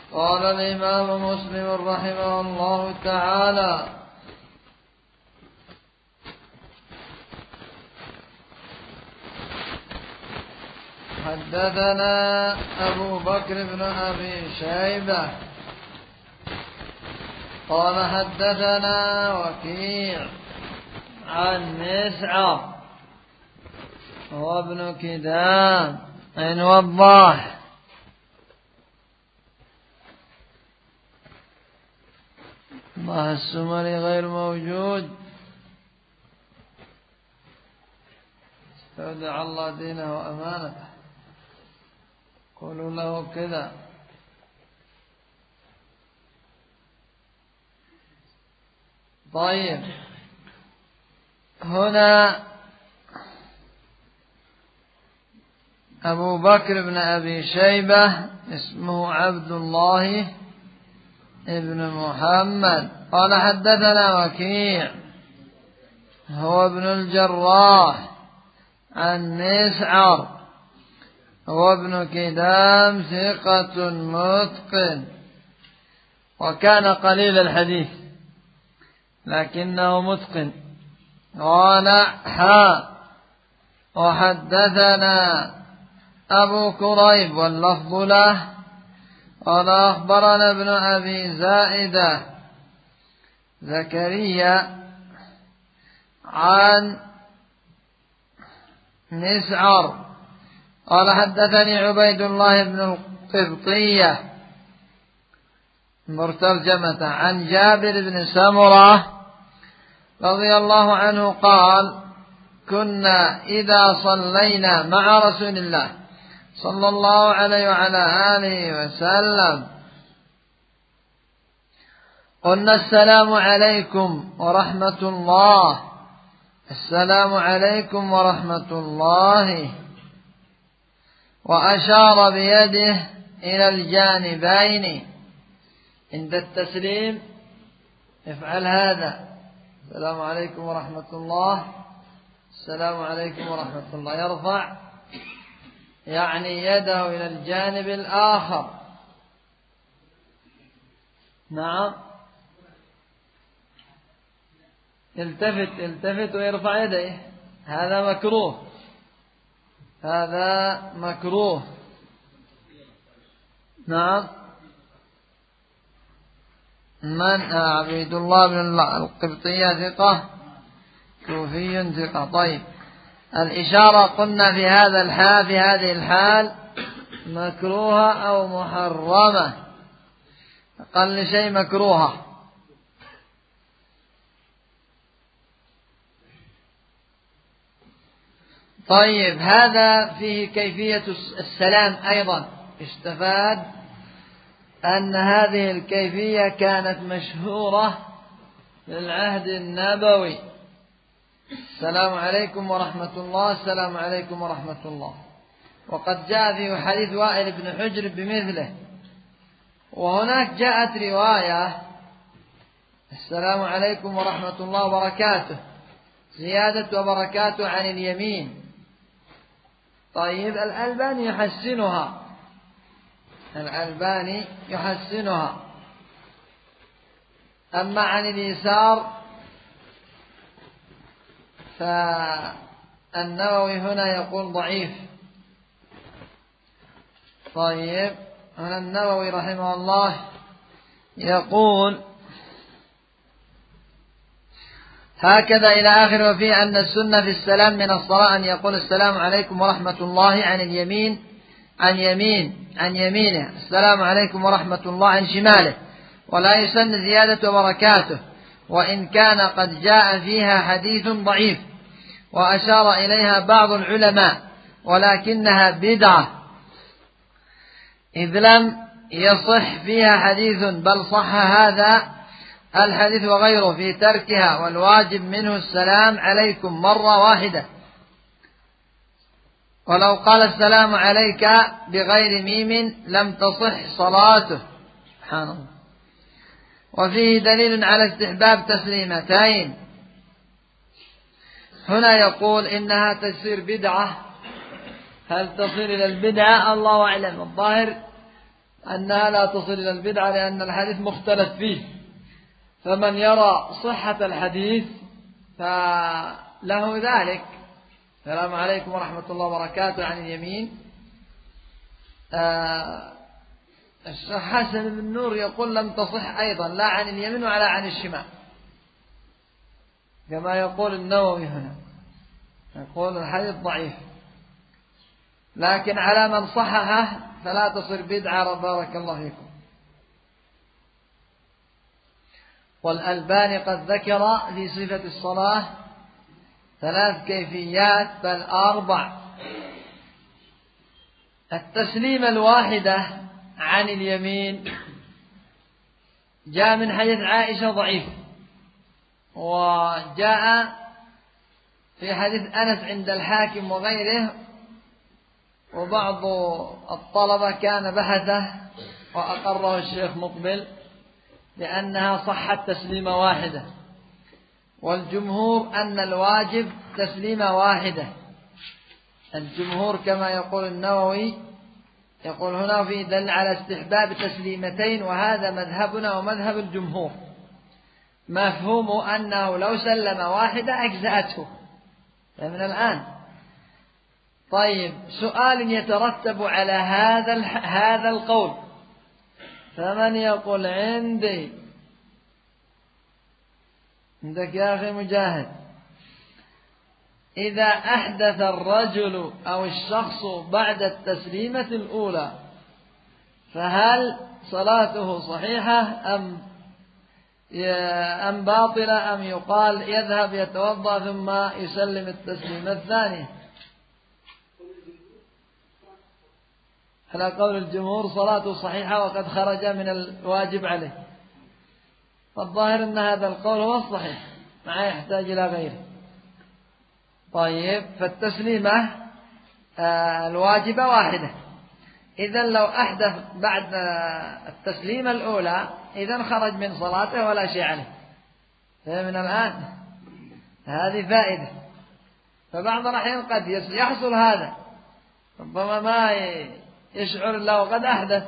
قال الإمام مسلم رحمه الله تعالى: حدثنا أبو بكر بن أبي شيبة قال حدثنا وكيع عن مسعر هو ابن كدام عن وضاح الله السمري غير موجود. استودع الله دينه وأمانته. قولوا له كذا. طيب، هنا أبو بكر بن أبي شيبة اسمه عبد الله ابن محمد قال حدثنا وكيع هو ابن الجراح عن مسعر هو ابن كدام ثقة متقن وكان قليل الحديث لكنه متقن. قال وحدثنا أبو كريب واللفظ له قال أخبرنا ابن أبي زائدة زكريا عن مسعر قال حدثني عبيد الله بن القبطية مرترجمة عن جابر بن سمرة رضي الله عنه قال: كنا إذا صلينا مع رسول الله صلى الله عليه وعلى آله وسلم قلنا السلام عليكم ورحمة الله، السلام عليكم ورحمة الله، وأشار بيده إلى الجانبين. عند التسليم افعل هذا: السلام عليكم ورحمة الله، السلام عليكم ورحمة الله. يرفع يعني يده إلى الجانب الآخر. نعم، التفت ويرفع يديه. هذا مكروه، هذا مكروه. نعم. من عبيد الله بن القبطية ثقة كوفي ثقة. طيب، الإشارة قلنا في هذه الحال مكروهة أو محرمة، أقل شيء مكروهة. طيب، هذا فيه كيفية السلام أيضا. استفاد أن هذه الكيفية كانت مشهورة في العهد النبوي: السلام عليكم ورحمة الله، السلام عليكم ورحمة الله. وقد جاء في حديث وائل بن حجر بمثله. وهناك جاءت رواية: السلام عليكم ورحمة الله وبركاته، زيادة وبركاته عن اليمين. طيب، الألباني يحسنها. أما عن اليسار فالنووي هنا يقول ضعيف. طيب، هنا النووي رحمه الله يقول هكذا إلى آخر. وفيه أن السنة في السلام من الصلاة أن يقول: السلام عليكم ورحمة الله عن اليمين، عن يمينه، السلام عليكم ورحمة الله عن شماله، ولا يسن زيادة وبركاته، وإن كان قد جاء فيها حديث ضعيف وأشار إليها بعض العلماء، ولكنها بدعة إذ لم يصح فيها حديث، بل صح هذا الحديث وغيره في تركها، والواجب منه السلام عليكم مرة واحدة. ولو قال السلام عليك بغير ميم لم تصح صلاته. سبحان الله. وفيه دليل على استحباب تسليمتين. هنا يقول إنها تصير بدعة. هل تصير إلى البدعة؟ الله أعلم. الظاهر أنها لا تصل إلى البدعة لأن الحديث مختلف فيه، فمن يرى صحة الحديث فله ذلك. السلام عليكم ورحمة الله وبركاته عن اليمين. الشيخ حسن بن نور يقول لم تصح أيضا لا عن اليمين ولا عن الشمال، كما يقول النووي هنا، يقول الحديث ضعيف، لكن على من صححه فلا تصير بدعة. بارك الله فيكم. والألباني قد ذكر في صفة الصلاة 3 كيفيات بل 4. التسليمة الواحدة عن اليمين جاء من حديث عائشة ضعيف، وجاء في حديث أنس عند الحاكم وغيره، وبعض الطلبة كان بحثه وأقره الشيخ مقبل لأنها صحت تسليمة واحدة، والجمهور أن الواجب تسليمة واحدة. الجمهور كما يقول النووي يقول هنا في دل على استحباب تسليمتين، وهذا مذهبنا ومذهب الجمهور، مفهومه أنه لو سلم واحدة أجزأته من الآن. طيب، سؤال يترتب على هذا القول، فمن يقول عندك يا أخي مجاهد، إذا أحدث الرجل أو الشخص بعد التسليمة الأولى فهل صلاته صحيحة أم باطلة، أم يقال يذهب يتوضأ ثم يسلم التسليمة الثانية؟ على قول الجمهور صلاته صحيحة وقد خرج من الواجب عليه. فالظاهر أن هذا القول هو الصحيح، ما يحتاج إلى غيره. طيب، فالتسليمة الواجبة واحدة، إذن لو أحدث بعد التسليمة الأولى إذن خرج من صلاته ولا شيء عليه. من الآن هذه فائدة. فبعض الأحيان قد يحصل هذا، ربما ما يشعر الله وقد أحدث.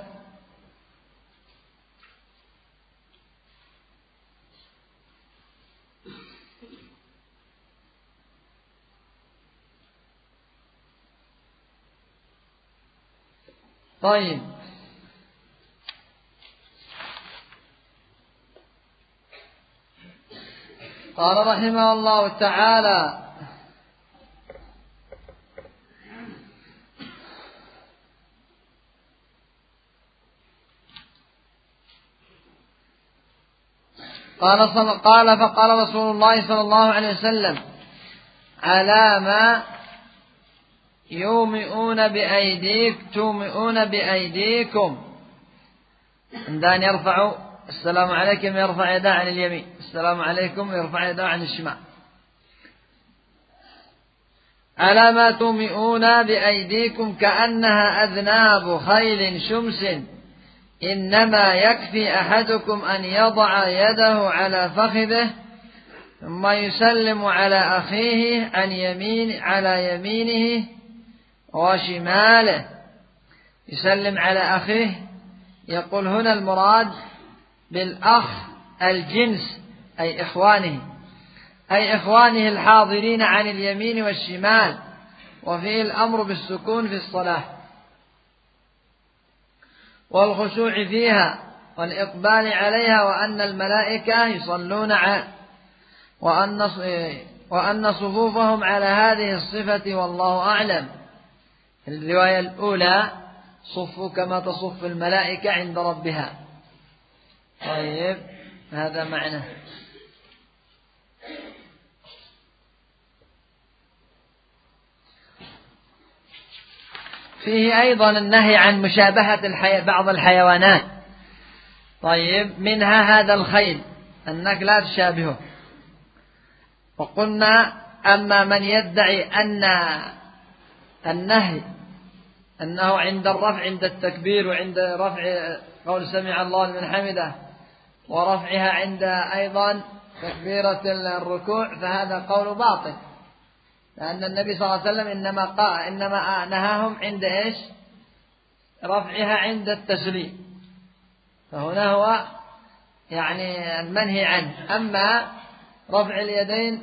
طيب، قال رحمه الله تعالى: فقال رسول الله صلى الله عليه وسلم: على ما تومئون بأيديكم، عندان يرفع السلام عليكم يرفع يده عن اليمين، السلام عليكم يرفع يده عن الشمال. على ما تومئون بأيديكم كأنها أذناب خيل شمس، إنما يكفي أحدكم أن يضع يده على فخذه ثم يسلم على أخيه على يمينه وشماله. يسلم على أخيه، يقول هنا المراد بالأخ الجنس، أي إخوانه الحاضرين عن اليمين والشمال، وفيه الأمر بالسكون في الصلاة والخشوع فيها والإقبال عليها، وأن الملائكة يصلون وأن صفوفهم على هذه الصفة، والله أعلم. الرواية الأولى: صفوا كما تصف الملائكة عند ربها. طيب، هذا معنى. فيه أيضا النهي عن مشابهة بعض الحيوانات. طيب، منها هذا الخيل، أنك لا تشابهه. وقلنا أما من يدعي أن النهي أنه عند الرفع، عند التكبير، وعند رفع قول سمع الله لمن حمده، ورفعها عند أيضا تكبيرة الركوع، فهذا قول باطل، لأن النبي صلى الله عليه وسلم إنما نهاهم عند إيش؟ رفعها عند التسليم، فهنا هو يعني المنهي عنه. أما رفع اليدين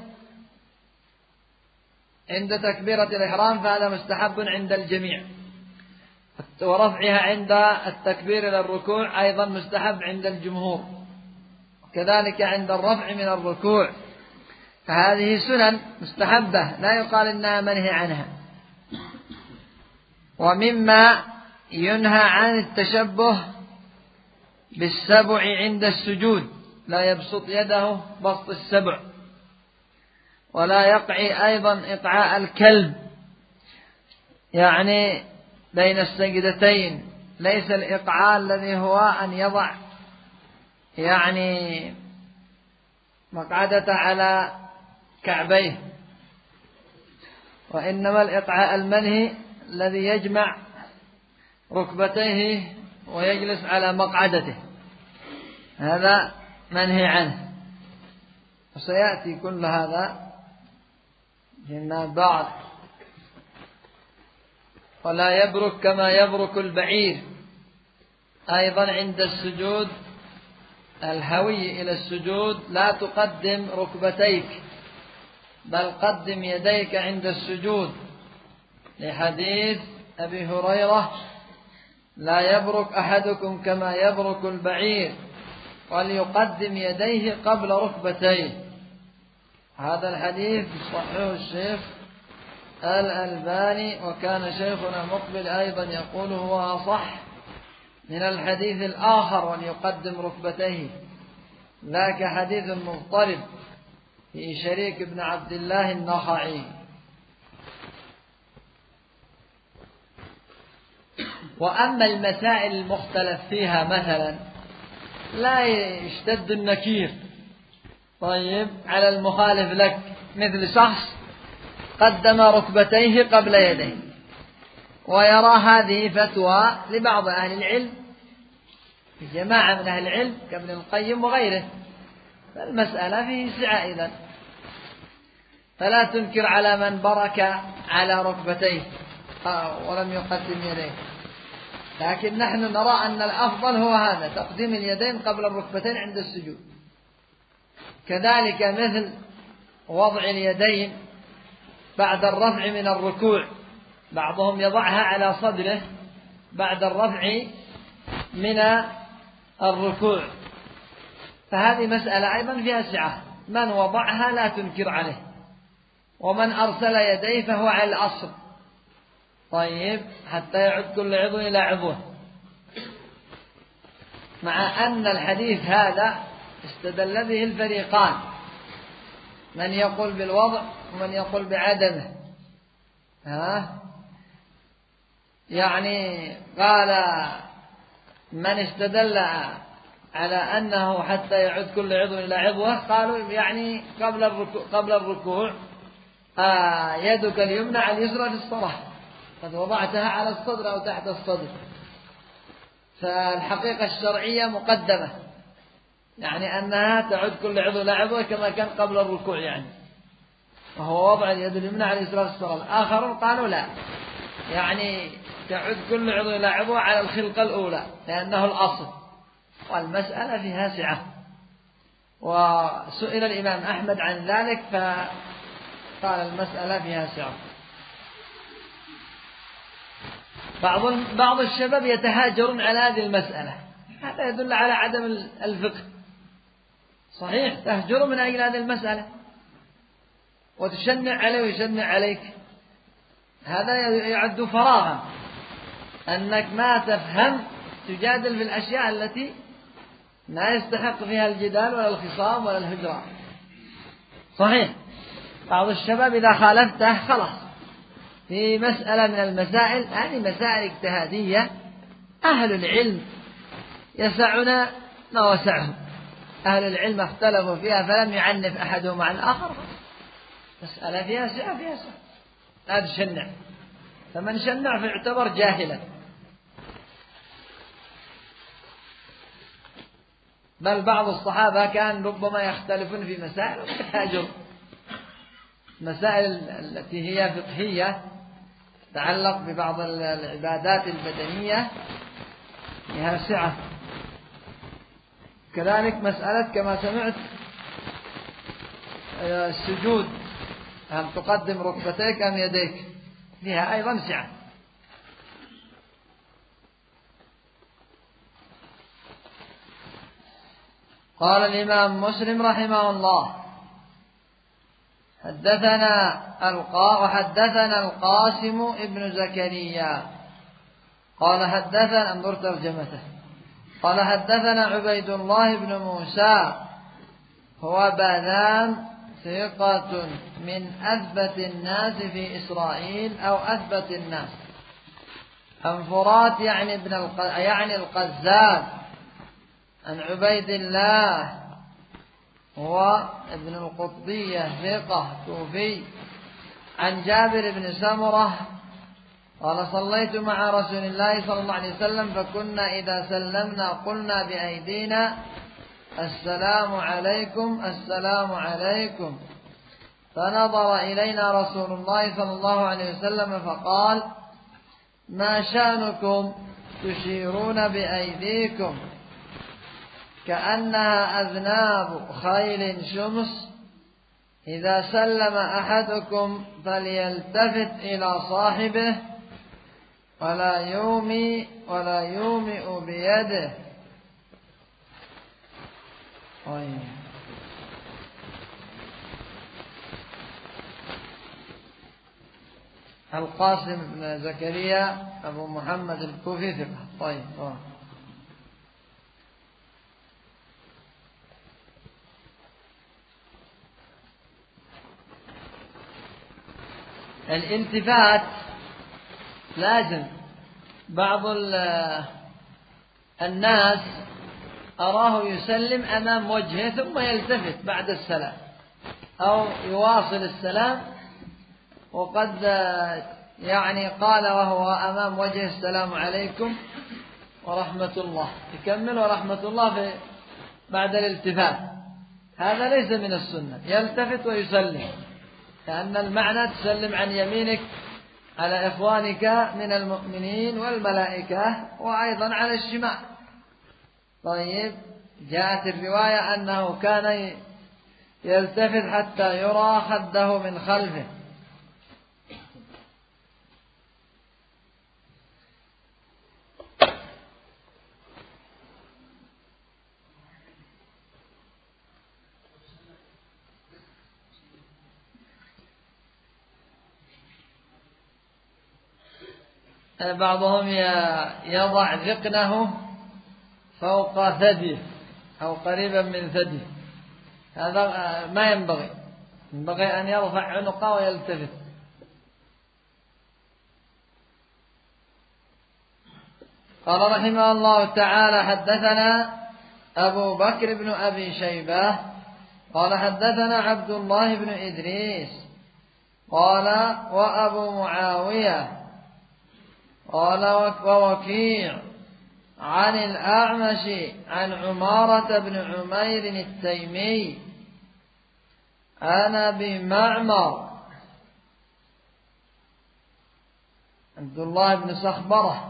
عند تكبيرة الإحرام فهذا مستحب عند الجميع، ورفعها عند التكبير إلى الركوع أيضا مستحب عند الجمهور، كذلك عند الرفع من الركوع، فهذه سنن مستحبة لا يقال إنها منهي عنها. ومما ينهى عن التشبه بالسبع عند السجود، لا يبسط يده بسط السبع، ولا يقع أيضا إقعاء الكلب يعني بين السجدتين، ليس الإقعاء الذي هو أن يضع يعني مقعدة على كعبيه، وإنما الإقعاء المنهي الذي يجمع ركبتيه ويجلس على مقعدته، هذا منهي عنه، وسيأتي كل هذا فيما بعد. ولا يبرك كما يبرك البعير، أيضا عند السجود الهوي إلى السجود لا تقدم ركبتيك، بل قدم يديك عند السجود، لحديث أبي هريرة: لا يبرك أحدكم كما يبرك البعير، وليقدم يديه قبل ركبتيه. هذا الحديث صحيح الشيخ الألباني، وكان شيخنا مقبل أيضا يقول هو أصح من الحديث الآخر وليقدم ركبتيه، ذاك حديث مضطرب في شريك بن عبد الله النخعي. وأما المسائل المختلف فيها مثلا لا يشتد النكير طيب على المخالف لك، مثل شخص قدم ركبتيه قبل يديه، ويرى هذه فتوى لبعض أهل العلم، جماعة من أهل العلم كابن القيم وغيره، فالمسألة فيه سعة إذن، فلا تنكر على من برك على ركبتيه ولم يقدم يديه، لكن نحن نرى أن الأفضل هو هذا، تقديم اليدين قبل الركبتين عند السجود. كذلك مثل وضع اليدين بعد الرفع من الركوع، بعضهم يضعها على صدره بعد الرفع من الركوع، فهذه مسألة أيضا فيها سعة، من وضعها لا تنكر عليه، ومن أرسل يديه فهو على الأصل طيب حتى يعد كل عضو إلى عضوه، مع أن الحديث هذا استدل به الفريقان، من يقول بالوضع ومن يقول بعدمه. يعني قال من استدل على أنه حتى يعود كل عضو إلى عضوه، قالوا يعني قبل الركوع يدك اليمنى على اليسرى في الصلاة، قد وضعتها على الصدر أو تحت الصدر، فالحقيقة الشرعية مقدمة، يعني أنها تعود كل عضو إلى عضوه كما كان قبل الركوع يعني، وهو وضع اليد اليمنى على اليسرى في الصلاة. الآخرون قالوا لا، يعني تعود كل عضو إلى عضو على الخلقة الأولى لأنه الأصل، والمسألة فيها سعة. وسئل الإمام أحمد عن ذلك فقال المسألة فيها سعة. بعض الشباب يتهاجرون على هذه المسألة، هذا يدل على عدم الفقه. صحيح تهجر من أجل هذه المسألة وتشنع عليه ويشنع عليك، هذا يعد فراغا، أنك ما تفهم تجادل في الأشياء التي لا يستحق فيها الجدال ولا الخصام ولا الهجران. صحيح بعض الشباب إذا خالفته خلاص في مسألة من المسائل، هذه مسائل اجتهادية، أهل العلم يسعنا ما وسعهم، أهل العلم اختلفوا فيها فلم يعنف أحدهم عن الآخر، مسألة فيها سعة فيها سعة، لا تشنع، فمن شنع فيعتبر جاهلا. بل بعض الصحابة كان ربما يختلفون في مسائل ويتهاجرون، مسائل التي هي فقهية تعلق ببعض العبادات البدنية لها سعة. كذلك مسألة كما سمعت السجود، هل تقدم ركبتيك أم يديك، فيها أيضا سعة. قال الإمام مسلم رحمه الله وحدثنا القاسم ابن زكريا قال حدثنا، انظر ترجمته، قال حدثنا عبيد الله بن موسى هو باذان ثقة من أثبت الناس في إسرائيل أو أثبت الناس، عن فرات يعني القزاز، عن عبيد الله هو ابن القطبية ثقة كوفي، عن جابر بن سمرة قال صليت مع رسول الله صلى الله عليه وسلم فكنا إذا سلمنا قلنا بأيدينا السلام عليكم السلام عليكم، فنظر إلينا رسول الله صلى الله عليه وسلم فقال ما شأنكم تشيرون بأيديكم كأنها أذناب خيل شمس، إذا سلم أحدكم فليلتفت إلى صاحبه ولا يومئ بيده. القاسم بن زكريا أبو محمد الكوفي ثقة. طيب الالتفات لازم. بعض الناس أراه يسلم أمام وجهه ثم يلتفت بعد السلام أو يواصل السلام، وقد يعني قال وهو أمام وجهه السلام عليكم ورحمة الله، يكمل ورحمة الله بعد الالتفات. هذا ليس من السنة، يلتفت ويسلم، لأن المعنى تسلم عن يمينك على إخوانك من المؤمنين والملائكة وأيضا على الشمال. طيب، جاءت الرواية أنه كان يلتفت حتى يرى خده من خلفه. بعضهم يضع ذقنه فوق ثديه أو قريبا من ثديه، هذا ما ينبغي أن يرفع عنقه ويلتفت. قال رحمه الله تعالى حدثنا أبو بكر بن أبي شيبة قال حدثنا عبد الله بن إدريس قال وأبو معاوية قال ووكيع عن الأعمش عن عمارة بن عمير التيمي عن أبي معمر عبد الله بن صخبرة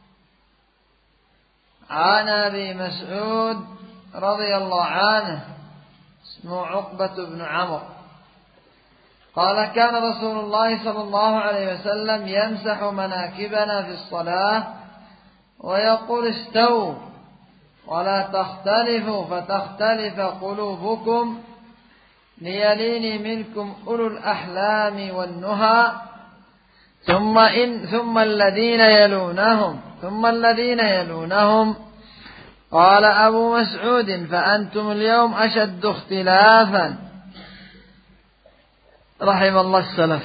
عن أبي مسعود رضي الله عنه اسمه عقبة بن عمرو قال كان رسول الله صلى الله عليه وسلم يمسح مناكبنا في الصلاة ويقول استووا ولا تختلفوا فتختلف قلوبكم ليليني منكم أولو الأحلام والنهى ثم الذين يلونهم قال أبو مسعود فأنتم اليوم أشد اختلافا. رحم الله السلف.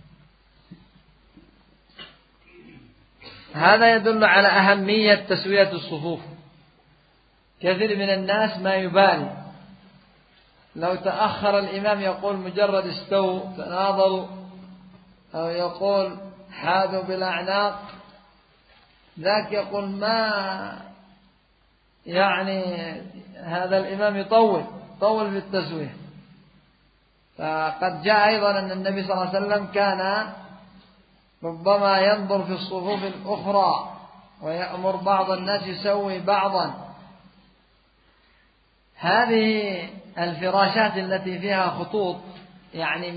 هذا يدل على أهمية تسوية الصفوف. كثير من الناس ما يبالي، لو تأخر الإمام يقول مجرد استووا تناظروا، أو يقول حاذوا بالأعناق، ذاك يقول ما يعني هذا الإمام يطول في التسوية. فقد جاء أيضا أن النبي صلى الله عليه وسلم كان ربما ينظر في الصفوف الأخرى ويأمر بعض الناس يسوي بعضا. هذه الفراشات التي فيها خطوط يعني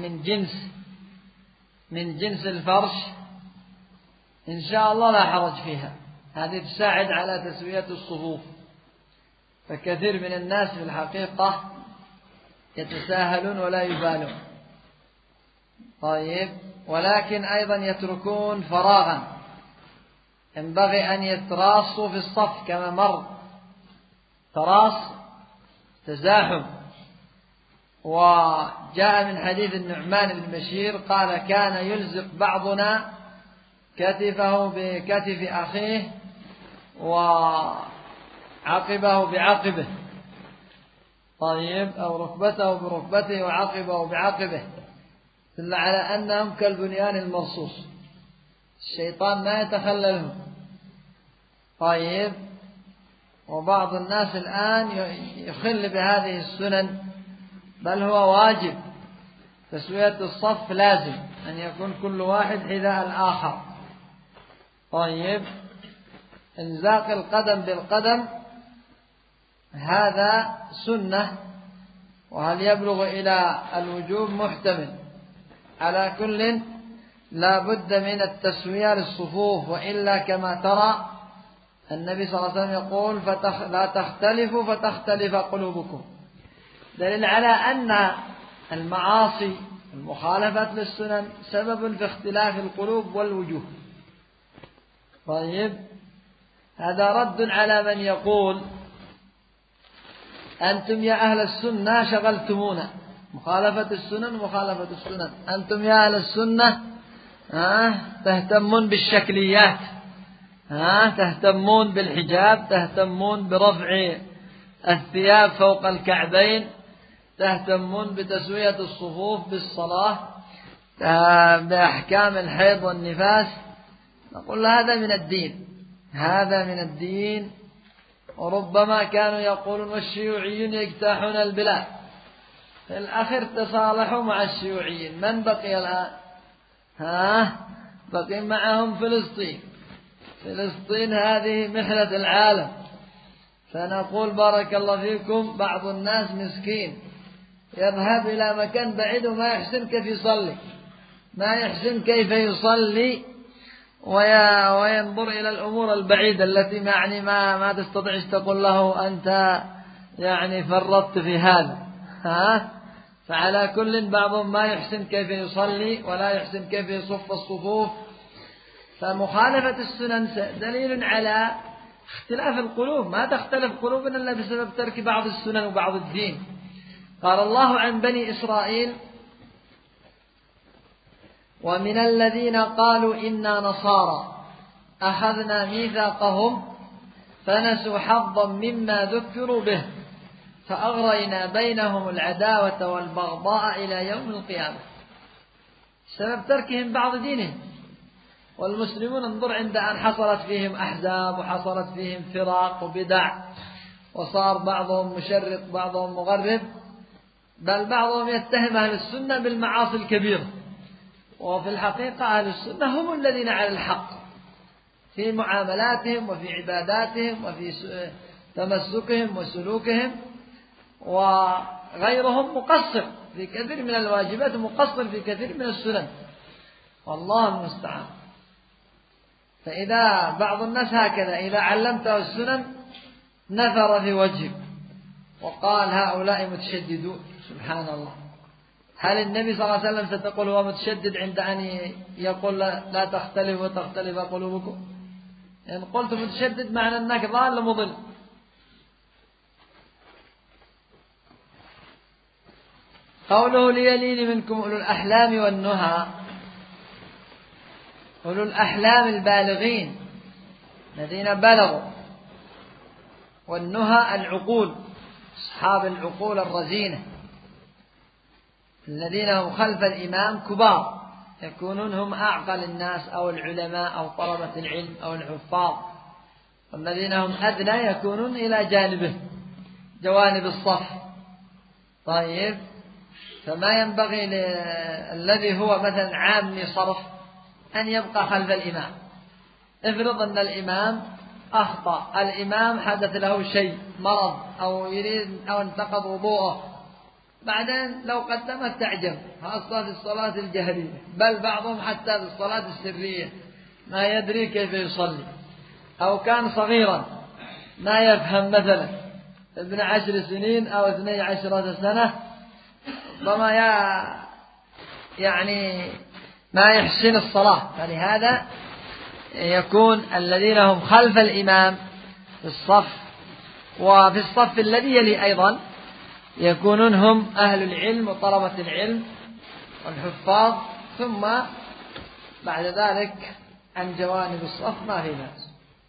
من جنس الفرش إن شاء الله لا حرج فيها، هذه تساعد على تسوية الصفوف. فكثير من الناس في الحقيقة يتساهلون ولا يبالون. طيب، ولكن أيضا يتركون فراغا، ينبغي أن يتراصوا في الصف كما مر، تراص تزاحم. وجاء من حديث النعمان بن بشير قال: كان يلزق بعضنا كتفه بكتف أخيه وعقبه بعقبه، طيب، أو ركبته بركبته وعقبه بعقبه، دل على أنهم كالبنيان المرصوص، الشيطان ما يتخللهم. طيب، وبعض الناس الآن يخل بهذه السنن، بل هو واجب تسوية الصف، لازم أن يكون كل واحد حذاء الآخر. طيب، إلزاق القدم بالقدم هذا سنة، وهل يبلغ إلى الوجوب محتمل. على كل لا بد من التسوية للصفوف، وإلا كما ترى النبي صلى الله عليه وسلم يقول: لا تختلفوا فتختلف قلوبكم، دليل على أن المعاصي المخالفة للسنن سبب في اختلاف القلوب والوجوه. طيب، هذا رد على من يقول: أنتم يا أهل السنة شغلتمونا، مخالفة السنن، أنتم يا أهل السنة تهتمون بالشكليات، تهتمون بالحجاب، تهتمون برفع الثياب فوق الكعبين، تهتمون بتسوية الصفوف بالصلاة، بأحكام الحيض والنفاس. نقول هذا من الدين، وربما كانوا يقولون: والشيوعيون يجتاحون البلاد. في الآخر تصالحوا مع الشيوعيين. من بقي الآن؟ بقي معهم فلسطين هذه محنة العالم. فنقول: بارك الله فيكم، بعض الناس مسكين يذهب إلى مكان بعيد وما يحسن كيف يصلي، وينظر إلى الأمور البعيدة التي يعني ما تستطيع تقول له أنت يعني فرطت في هذا. فعلى كل بعضهم ما يحسن كيف يصلي ولا يحسن كيف يصف الصفوف. فمخالفة السنن دليل على اختلاف القلوب، ما تختلف قلوبنا إلا بسبب ترك بعض السنن وبعض الدين. قال الله عن بني إسرائيل: ومن الذين قالوا إنا نصارى أخذنا ميثاقهم فنسوا حظا مما ذكروا به فأغرينا بينهم العداوة والبغضاء إلى يوم القيامة. سبب تركهم بعض دينهم. والمسلمون انظر عند أن حصلت فيهم أحزاب وحصلت فيهم فرق وبدع، وصار بعضهم مشرق بعضهم مغرب، بل بعضهم يتهم أهل السنة بالمعاصي الكبيرة، وفي الحقيقة أهل السنة هم الذين على الحق في معاملاتهم وفي عباداتهم وفي تمسكهم وسلوكهم، وغيرهم مقصر في كثير من الواجبات ومقصر في كثير من السنن، والله المستعان. فإذا بعض الناس هكذا إذا علمته السنن نفر في وجهه وقال: هؤلاء متشددون. سبحان الله، هل النبي صلى الله عليه وسلم ستقول هو متشدد عند أن يقول لا تختلف وتختلف قلوبكم؟ إن قلت متشدد معنى أنك ضال مضل. قوله: ليلين منكم أولو الأحلام والنهى. أولو الأحلام البالغين الذين بلغوا، والنهى العقول، أصحاب العقول الرزينة الذين هم خلف الإمام كبار، يكونون هم أعقل الناس أو العلماء أو طلبة العلم أو الحفاظ، والذين هم أدنى يكونون إلى جوانب الصف. طيب، فما ينبغي الذي هو مثلا عامي صرف أن يبقى خلف الإمام. افرض أن الإمام أخطأ، الإمام حدث له شيء مرض أو يريد أو انتقض وضوءه، بعدين لو قدم التعجب، خاصة في الصلاة الجهرية، بل بعضهم حتى في الصلاة السرية ما يدري كيف يصلي، أو كان صغيرا ما يفهم، مثلا ابن 10 سنين أو 12 سنة، ربما يعني ما يحسن الصلاة. فلهذا يكون الذين هم خلف الإمام في الصف، وفي الصف الذي يلي أيضا يكونون هم أهل العلم وطلبة العلم والحفاظ، ثم بعد ذلك عن جوانب الصف ما في بأس.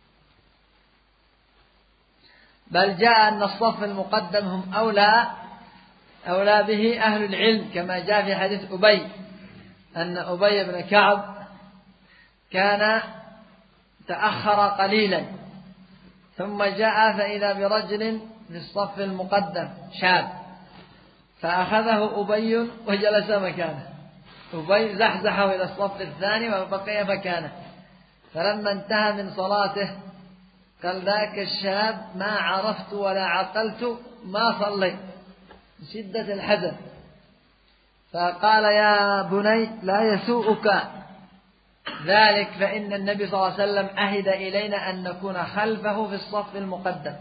بل جاء أن الصف المقدم هم أولى به أهل العلم، كما جاء في حديث أبي أن أبي بن كعب كان تأخر قليلا، ثم جاء فإذا برجل في الصف المقدم شاب، فأخذه أبي وجلس مكانه. أبي زحزحه إلى الصف الثاني وبقي مكانه، فلما انتهى من صلاته قال: ذاك الشاب ما عرفت ولا عقلت ما صليت، من شدة الحزن. فقال: يا بني لا يسوءك ذلك، فإن النبي صلى الله عليه وسلم عهد إلينا أن نكون خلفه في الصف المقدم،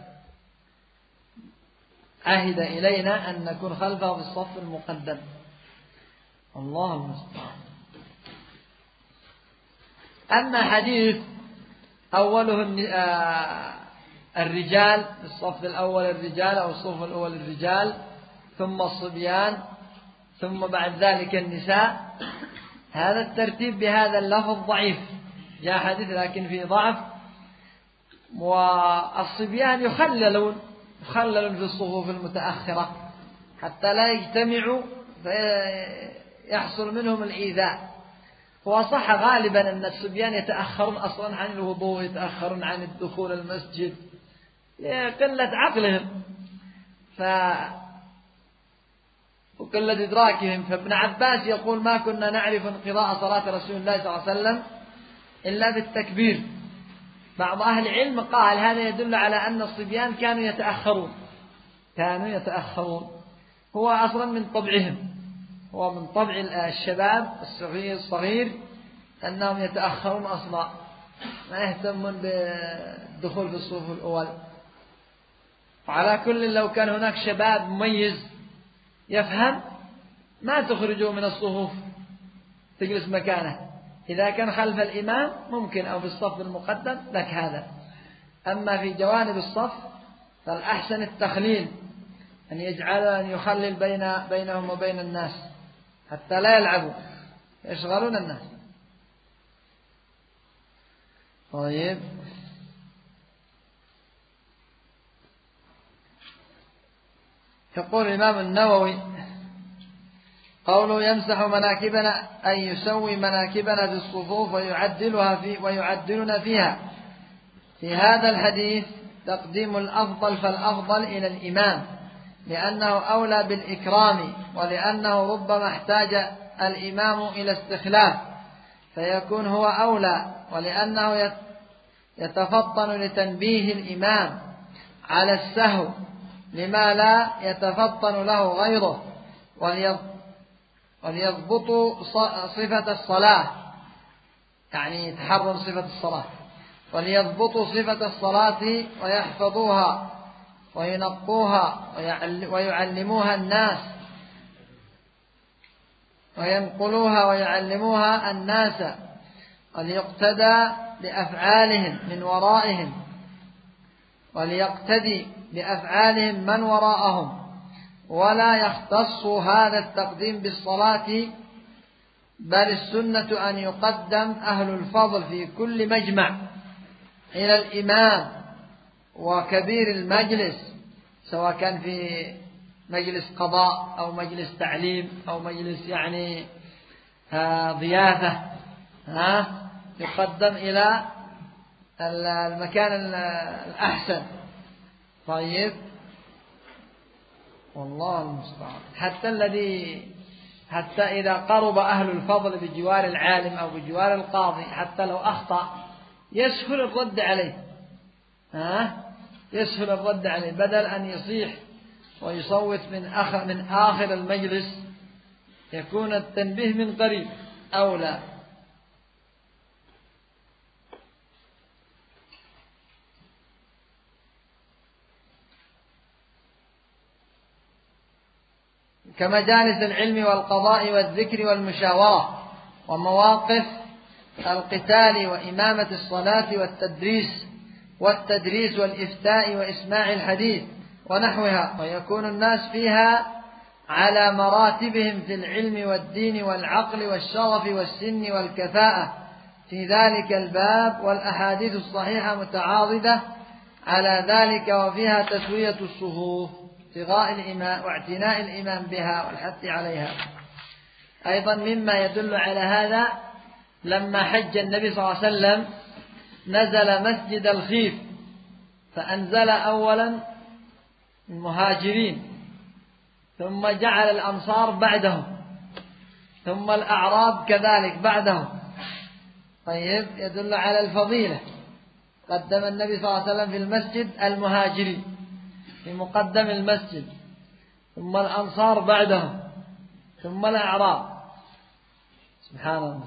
عهد إلينا أن نكون خلفه في الصف المقدم. الله المستعان. أما حديث أوله الرجال في الصف الأول الرجال أو الصف الأول الرجال ثم الصبيان ثم بعد ذلك النساء، هذا الترتيب بهذا اللفظ ضعيف، جاء حديث لكن فيه ضعف. والصبيان يخللون في الصفوف المتأخرة حتى لا يجتمعوا فيحصل منهم الإيذاء. وصح غالبا أن الصبيان يتأخرون أصلا عن الوضوء، يتأخرون عن الدخول المسجد لقلة عقلهم وقلة إدراكهم. فابن عباس يقول: ما كنا نعرف انقضاء صلاة رسول الله صلى الله عليه وسلم إلا بالتكبير. بعض أهل العلم قال هذا يدل على أن الصبيان كانوا يتأخرون، هو أصلا من طبعهم، هو من طبع الشباب الصغير أنهم يتأخرون أصلا، ما يهتمون بالدخول في الصفوف الأول. وعلى كل لو كان هناك شباب مميز يفهم ما تخرجه من الصفوف، تجلس مكانه. إذا كان خلف الإمام ممكن أو في الصف المقدم لك هذا. أما في جوانب الصف فالأحسن التخليل، أن يخلل بينهم وبين الناس حتى لا يلعبوا يشغلون الناس. طيب، يقول الإمام النووي: قوله يمسح مناكبنا أن يسوي مناكبنا في الصفوف ويعدلنا فيها. في هذا الحديث تقديم الأفضل فالأفضل إلى الإمام، لأنه أولى بالإكرام، ولأنه ربما احتاج الإمام إلى استخلاف فيكون هو أولى، ولأنه يتفطن لتنبيه الإمام على السهو لما لا يتفطن له غيره، وليضبطوا صفة الصلاة، يعني يتحرر صفة الصلاة، وليضبطوا صفة الصلاة ويحفظوها وينقوها ويعلموها الناس، وينقلوها ويعلموها الناس، وليقتدى بأفعالهم من ورائهم، وليقتدي بأفعالهم من وراءهم، ولا يختص هذا التقديم بالصلاة، بل السنة أن يقدم أهل الفضل في كل مجمع إلى الإمام وكبير المجلس، سواء كان في مجلس قضاء أو مجلس تعليم أو مجلس يعني ضيافة، يقدم إلى المكان الأحسن. طيب، والله المستعان. حتى الذي حتى إذا قرب أهل الفضل بجوار العالم أو بجوار القاضي حتى لو أخطأ يسهل الرد عليه، يسهل الرد عليه بدل أن يصيح ويصوت من آخر المجلس، يكون التنبيه من قريب أولى. كمجالس العلم والقضاء والذكر والمشاورة ومواقف القتال وإمامة الصلاة والتدريس والإفتاء وإسماع الحديث ونحوها، ويكون الناس فيها على مراتبهم في العلم والدين والعقل والشرف والسن والكفاءة في ذلك الباب، والأحاديث الصحيحة متعاضدة على ذلك، وفيها تسوية الصفوف ابتغاء الإمام واعتناء الإمام بها والحث عليها. أيضا مما يدل على هذا لما حج النبي صلى الله عليه وسلم نزل مسجد الخيف، فأنزل أولا المهاجرين، ثم جعل الأنصار بعده، ثم الأعراب كذلك بعده. طيب، يدل على الفضيلة. قدم النبي صلى الله عليه وسلم في المسجد المهاجرين في مقدم المسجد، ثم الأنصار بعده، ثم الأعراب. سبحان الله.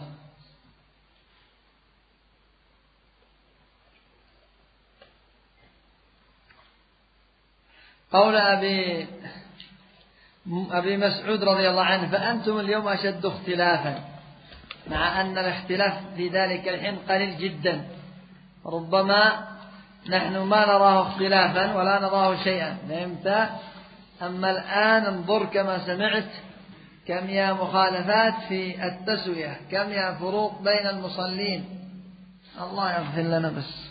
قول أبي مسعود رضي الله عنه: فأنتم اليوم أشد اختلافا، مع أن الاختلاف في ذلك الحين قليل جدا، ربما نحن ما نراه اختلافا ولا نراه شيئا، فهمت؟ أما الآن انظر كما سمعت كم يا مخالفات في التسوية، كم يا فروق بين المصلين. الله يغفر لنا بس.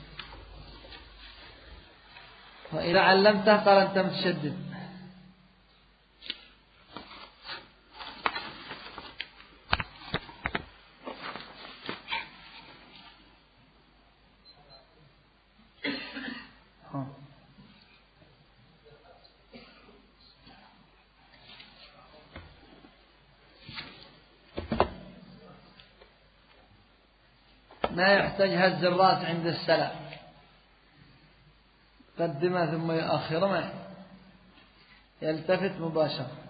وإذا علمته قال أنت متشدد. ما يحتاج هز الرأس عند السلام، قدمه ثم يؤخره، ما يلتفت مباشرة.